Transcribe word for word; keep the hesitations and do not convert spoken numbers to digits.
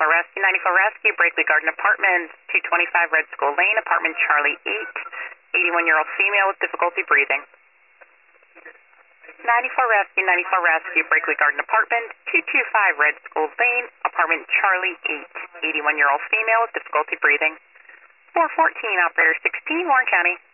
Rescue, ninety-four Rescue, Brakely Garden Apartments, two twenty-five Red Skull Lane, apartment Charlie eight, eighty-one-year-old female with difficulty breathing. ninety-four Rescue, ninety-four Rescue, Brakely Garden Apartments, two twenty-five Red Skull Lane, apartment Charlie eight, eighty-one-year-old female with difficulty breathing. four fourteen, operator sixteen, Warren County.